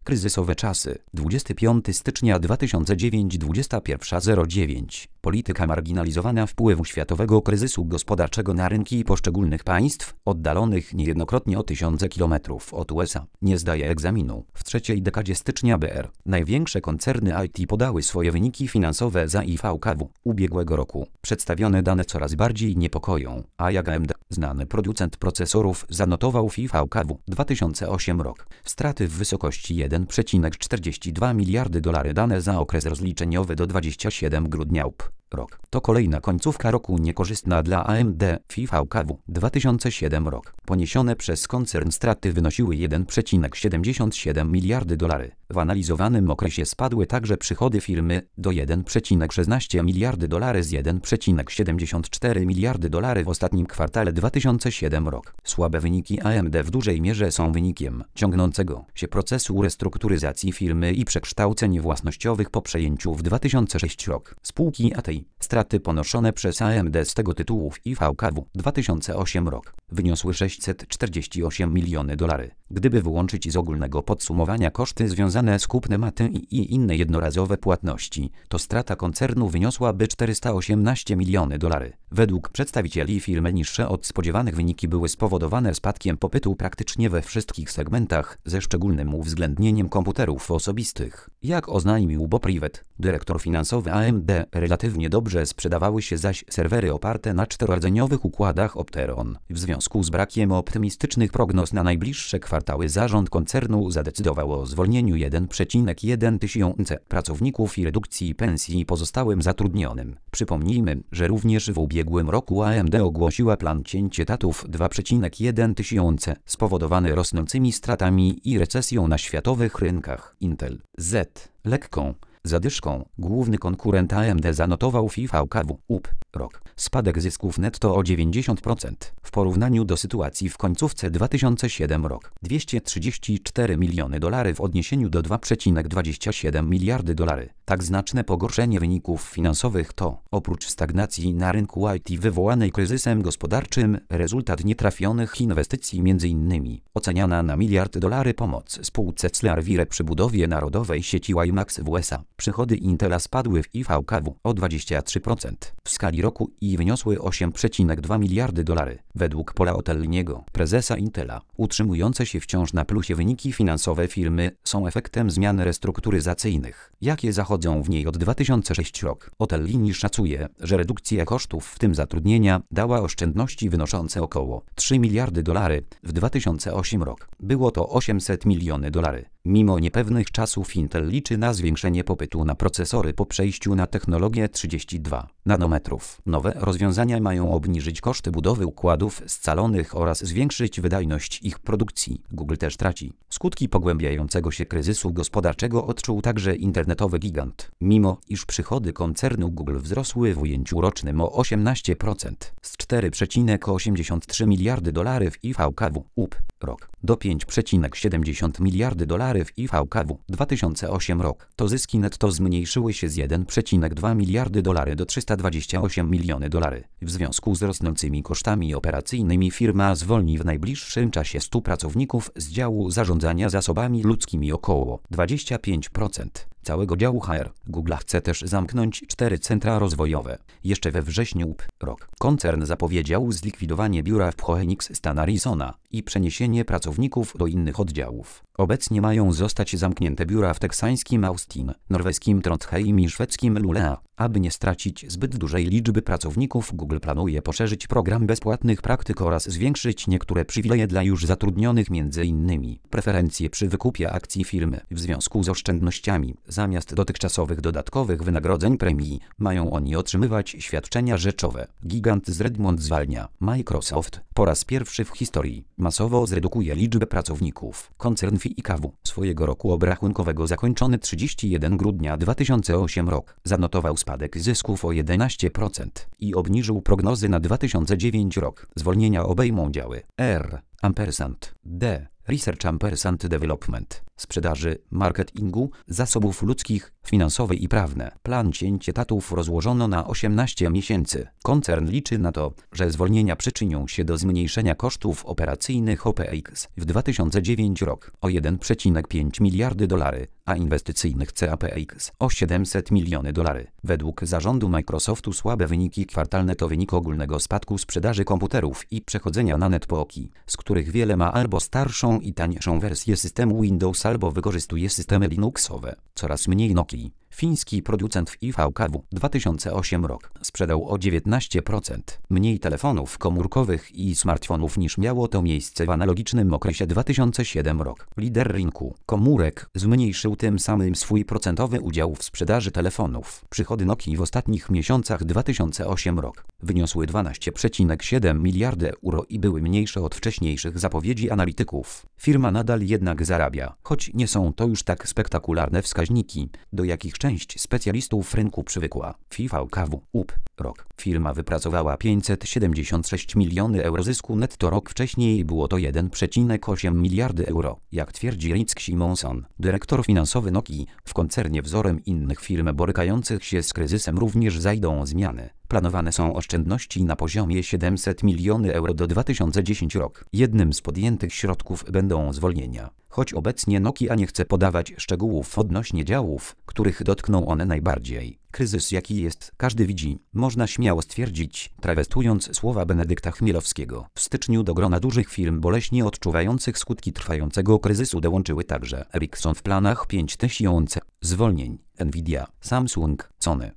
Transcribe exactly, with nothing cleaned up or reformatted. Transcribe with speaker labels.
Speaker 1: Kryzysowe czasy. dwudziestego piątego stycznia dwa tysiące dziewiątego dwudziesta pierwsza zero dziewięć. Polityka marginalizowania wpływu światowego kryzysu gospodarczego na rynki poszczególnych państw, oddalonych niejednokrotnie o tysiące kilometrów od U S A, nie zdaje egzaminu. W trzeciej dekadzie stycznia B R największe koncerny I T podały swoje wyniki finansowe za I V K W ubiegłego roku. Przedstawione dane coraz bardziej niepokoją, a jak A M D, znany producent procesorów, zanotował w I V K W dwa tysiące ósmy rok straty w wysokości jeden przecinek czterdzieści dwa miliardy dolarów. Dane za okres rozliczeniowy do dwudziestego siódmego grudnia U P. Rok. To kolejna końcówka roku niekorzystna dla A M D. W I V K W dwa tysiące siódmy rok poniesione przez koncern straty wynosiły jeden przecinek siedemdziesiąt siedem miliardy dolarów. W analizowanym okresie spadły także przychody firmy do jeden przecinek szesnaście miliardy dolarów z jeden przecinek siedemdziesiąt cztery miliardy dolarów w ostatnim kwartale dwa tysiące siódmy rok. Słabe wyniki A M D w dużej mierze są wynikiem ciągnącego się procesu restrukturyzacji firmy i przekształceń własnościowych po przejęciu w dwa tysiące szóstym rok spółki A T I. Straty ponoszone przez A M D z tego tytułu w I V K W dwa tysiące ósmy rok wyniosły sześćset czterdzieści osiem milionów dolarów. Gdyby wyłączyć z ogólnego podsumowania koszty związane z kupnem A T I i inne jednorazowe płatności, to strata koncernu wyniosłaby czterysta osiemnaście milionów dolarów. Według przedstawicieli firmy niższe od spodziewanych wyniki były spowodowane spadkiem popytu praktycznie we wszystkich segmentach, ze szczególnym uwzględnieniem komputerów osobistych. Jak oznajmił Bob Rivett, dyrektor finansowy A M D, relatywnie dobrze sprzedawały się zaś serwery oparte na czterorodzeniowych układach Opteron. W związku z brakiem optymistycznych prognoz na najbliższe kwartały zarząd koncernu zadecydował o zwolnieniu jeden przecinek jeden tysiąca pracowników i redukcji pensji pozostałym zatrudnionym. Przypomnijmy, że również w ubiegłym roku A M D ogłosiła plan cięcia etatów dwa przecinek jeden tysiąca spowodowany rosnącymi stratami i recesją na światowych rynkach. Intel Z. Lekką zadyszką główny konkurent A M D zanotował w I V K W U P. Rok spadek zysków netto o dziewięćdziesiąt procent w porównaniu do sytuacji w końcówce dwa tysiące siódmego rok. dwieście trzydzieści cztery miliony dolarów w odniesieniu do dwa przecinek dwadzieścia siedem miliardy dolarów. Tak znaczne pogorszenie wyników finansowych to, oprócz stagnacji na rynku I T wywołanej kryzysem gospodarczym, rezultat nietrafionych inwestycji, między innymi oceniana na miliard dolarów pomoc spółce Clearwire przy budowie narodowej sieci WiMAX w U S A. Przychody Intela spadły w I V K W o dwadzieścia trzy procent w skali roku i wyniosły osiem przecinek dwa miliardy dolarów. Według Paula Otelliniego, prezesa Intela, utrzymujące się wciąż na plusie wyniki finansowe firmy są efektem zmian restrukturyzacyjnych, jakie zachodzą w niej od dwa tysiące szóstego roku. Otellini szacuje, że redukcja kosztów, w tym zatrudnienia, dała oszczędności wynoszące około trzy miliardy dolarów w dwa tysiące ósmym roku. Było to osiemset milionów dolarów. Mimo niepewnych czasów Intel liczy na zwiększenie popytu na procesory po przejściu na technologię trzydzieści dwa nanometrów. Nowe rozwiązania mają obniżyć koszty budowy układów scalonych oraz zwiększyć wydajność ich produkcji. Google też traci. Skutki pogłębiającego się kryzysu gospodarczego odczuł także internetowy gigant. Mimo iż przychody koncernu Google wzrosły w ujęciu rocznym o osiemnaście procent z cztery przecinek osiemdziesiąt trzy miliardy dolarów w I V K W U P. Rok do pięć przecinek siedemdziesiąt miliardy dolarów w I V K W dwa tysiące ósmy rok, to zyski netto zmniejszyły się z jeden przecinek dwa miliardy dolarów do trzysta dwadzieścia osiem milionów dolarów. W związku z rosnącymi kosztami operacyjnymi firma zwolni w najbliższym czasie stu pracowników z działu zarządzania zasobami ludzkimi, około dwadzieścia pięć procent całego działu H R. Google chce też zamknąć cztery centra rozwojowe. Jeszcze we wrześniu U P. Rok koncern zapowiedział zlikwidowanie biura w Phoenix, stan Arizona i przeniesienie pracowników do innych oddziałów. Obecnie mają zostać zamknięte biura w teksańskim Austin, norweskim Trondheim i szwedzkim Luleå. Aby nie stracić zbyt dużej liczby pracowników, Google planuje poszerzyć program bezpłatnych praktyk oraz zwiększyć niektóre przywileje dla już zatrudnionych, między innymi preferencje przy wykupie akcji firmy. W związku z oszczędnościami, zamiast dotychczasowych dodatkowych wynagrodzeń premii, mają oni otrzymywać świadczenia rzeczowe. Gigant z Redmond zwalnia. Microsoft po raz pierwszy w historii masowo zredukuje liczbę pracowników. Koncern w I K W swojego roku obrachunkowego zakończony trzydziestego pierwszego grudnia dwa tysiące ósmego rok zanotował spadek zysków o jedenaście procent i obniżył prognozy na dwa tysiące dziewiąty rok. Zwolnienia obejmą działy R, ampersand, D, Research and Development, sprzedaży, marketingu, zasobów ludzkich, finansowe i prawne. Plan cięcia etatów rozłożono na osiemnaście miesięcy. Koncern liczy na to, że zwolnienia przyczynią się do zmniejszenia kosztów operacyjnych O P E X w dwa tysiące dziewiąty rok o jeden przecinek pięć miliardy dolarów, a inwestycyjnych C A P E X o siedemset milionów dolarów. Według zarządu Microsoftu słabe wyniki kwartalne to wynik ogólnego spadku sprzedaży komputerów i przechodzenia na netbooki, z których wiele ma albo starszą i tańszą wersję systemu Windows, albo wykorzystuje systemy Linuxowe. Coraz mniej Nokii. Fiński producent w I V K W dwa tysiące ósmy rok sprzedał o dziewiętnaście procent mniej telefonów komórkowych i smartfonów niż miało to miejsce w analogicznym okresie dwa tysiące siódmy rok. Lider rynku komórek zmniejszył tym samym swój procentowy udział w sprzedaży telefonów. Przychody Nokii w ostatnich miesiącach dwa tysiące ósmy rok wyniosły dwanaście przecinek siedem miliardy euro i były mniejsze od wcześniejszych zapowiedzi analityków. Firma nadal jednak zarabia, choć nie są to już tak spektakularne wskaźniki, do jakich część specjalistów rynku przywykła. W I V K W U P rok. Firma wypracowała pięćset siedemdziesiąt sześć milionów euro zysku netto, rok wcześniej było to jeden przecinek osiem miliardy euro. Jak twierdzi Rick Simonson, dyrektor finansowy Nokii, w koncernie wzorem innych firm borykających się z kryzysem również zajdą zmiany. Planowane są oszczędności na poziomie siedemset milionów euro do dwa tysiące dziesiąty rok. Jednym z podjętych środków będą zwolnienia. Choć obecnie Nokia nie chce podawać szczegółów odnośnie działów, których dotkną one najbardziej. Kryzys jaki jest, każdy widzi, można śmiało stwierdzić, trawestując słowa Benedykta Chmielowskiego. W styczniu do grona dużych firm boleśnie odczuwających skutki trwającego kryzysu dołączyły także Ericsson, w planach pięć tysięcy zwolnień, Nvidia, Samsung, Sony,